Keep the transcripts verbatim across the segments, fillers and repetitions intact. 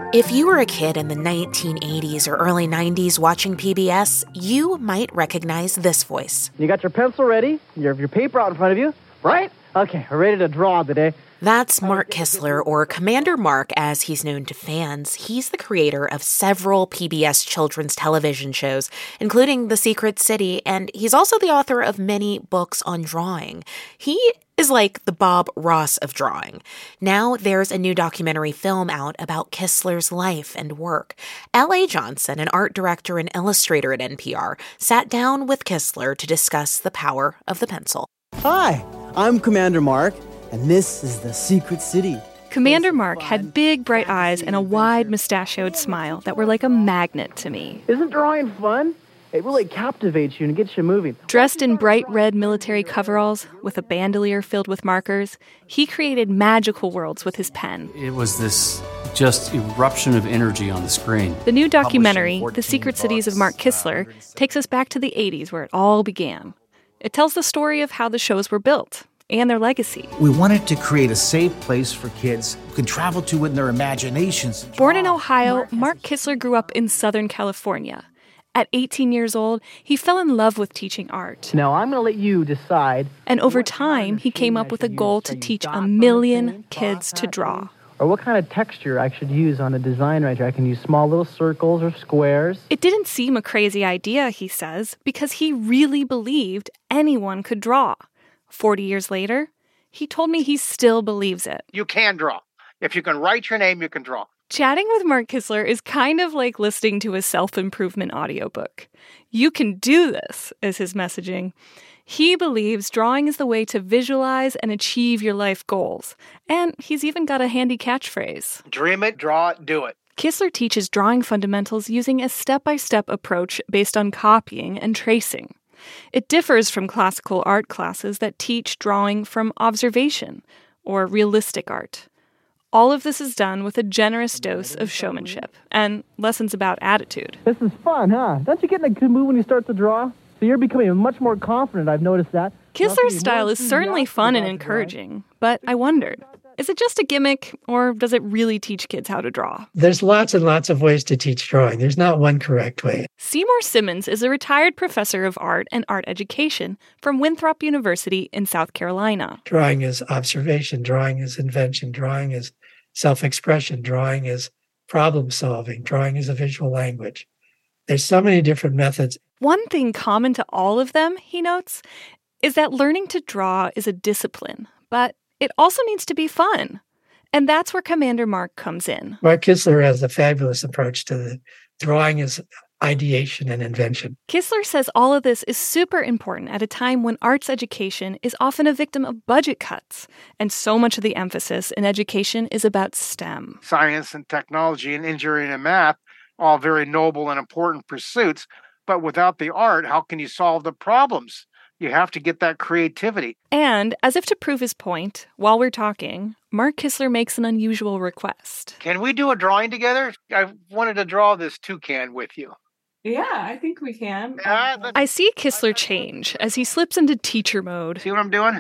If you were a kid in the nineteen eighties or early nineties watching P B S, you might recognize this voice. You got your pencil ready, your, your paper out in front of you, right? Okay, we're ready to draw today. That's Mark Kistler, or Commander Mark as he's known to fans. He's the creator of several P B S children's television shows, including The Secret City, and he's also the author of many books on drawing. He is like the Bob Ross of drawing. Now there's a new documentary film out about Kistler's life and work. L A. Johnson, an art director and illustrator at N P R, sat down with Kistler to discuss the power of the pencil. Hi, I'm Commander Mark, and this is The Secret City. Commander Mark had big, bright eyes and a wide, mustachioed smile that were like a magnet to me. Isn't drawing fun? It really captivates you and gets you moving. Dressed in bright red military coveralls with a bandolier filled with markers, he created magical worlds with his pen. It was this just eruption of energy on the screen. The new documentary, The Secret Cities of Mark Kistler, takes us back to the eighties where it all began. It tells the story of how the shows were built and their legacy. We wanted to create a safe place for kids who can travel to in their imaginations. Born in Ohio, Mark Kistler grew up in Southern California. At eighteen years old, he fell in love with teaching art. Now, I'm going to let you decide. And over time, he came up with a goal to teach a million kids to draw. Or what kind of texture I should use on a design right here. I can use small little circles or squares. It didn't seem a crazy idea, he says, because he really believed anyone could draw. Forty years later, he told me he still believes it. You can draw. If you can write your name, you can draw. Chatting with Mark Kistler is kind of like listening to a self-improvement audiobook. You can do this, is his messaging. He believes drawing is the way to visualize and achieve your life goals. And he's even got a handy catchphrase. Dream it, draw it, do it. Kistler teaches drawing fundamentals using a step-by-step approach based on copying and tracing. It differs from classical art classes that teach drawing from observation or realistic art. All of this is done with a generous dose of showmanship and lessons about attitude. This is fun, huh? Don't you get in a good mood when you start to draw? So you're becoming much more confident, I've noticed that. Kistler's style is certainly fun and encouraging, but I wondered, is it just a gimmick, or does it really teach kids how to draw? There's lots and lots of ways to teach drawing. There's not one correct way. Seymour Simmons is a retired professor of art and art education from Winthrop University in South Carolina. Drawing is observation. Drawing is invention. Drawing is self-expression. Drawing is problem solving. Drawing is a visual language. There's so many different methods. One thing common to all of them, he notes, is that learning to draw is a discipline, but it also needs to be fun. And that's where Commander Mark comes in. Mark Kistler has a fabulous approach to the drawing as ideation and invention. Kistler says all of this is super important at a time when arts education is often a victim of budget cuts, and so much of the emphasis in education is about STEM. Science and technology and engineering and math, all very noble and important pursuits, but without the art, how can you solve the problems? You have to get that creativity. And, as if to prove his point, while we're talking, Mark Kistler makes an unusual request. Can we do a drawing together? I wanted to draw this toucan with you. Yeah, I think we can. Uh, I see Kistler change as he slips into teacher mode. See what I'm doing?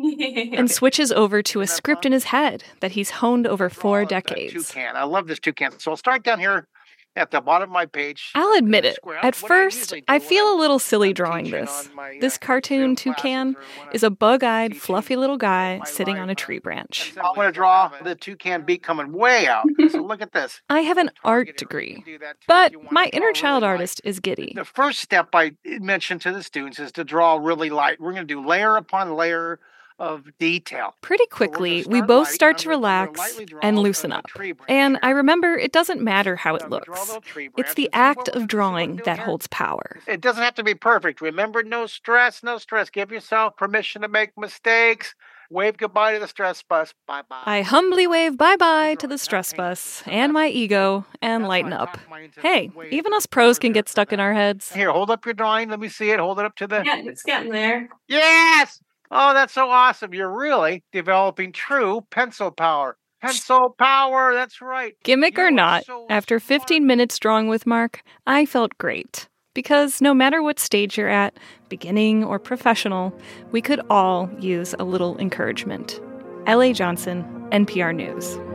And switches over to a script in his head that he's honed over four decades. Toucan. I love this toucan. So I'll start down here at the bottom of my page. I'll admit it. At first, I feel a little silly drawing this. This cartoon toucan is a bug-eyed, fluffy little guy sitting on a tree branch. I want to draw the toucan beak coming way out. So look at this. I have an art degree, but my inner child artist is giddy. The first step I mentioned to the students is to draw really light. We're going to do layer upon layer of detail. Pretty quickly, we both start to relax and loosen up. And I remember it doesn't matter how it looks. It's the act of drawing that holds power. It doesn't have to be perfect. Remember, no stress, no stress. Give yourself permission to make mistakes. Wave goodbye to the stress bus. Bye-bye. I humbly wave bye-bye to the stress bus and my ego and lighten up. Hey, even us pros can get stuck in our heads. Here, hold up your drawing. Let me see it. Hold it up to the... Yeah, it's getting there. Yes! Oh, that's so awesome. You're really developing true pencil power. Pencil power, that's right. Gimmick or not, after fifteen minutes drawing with Mark, I felt great. Because no matter what stage you're at, beginning or professional, we could all use a little encouragement. L A. Johnson, N P R News.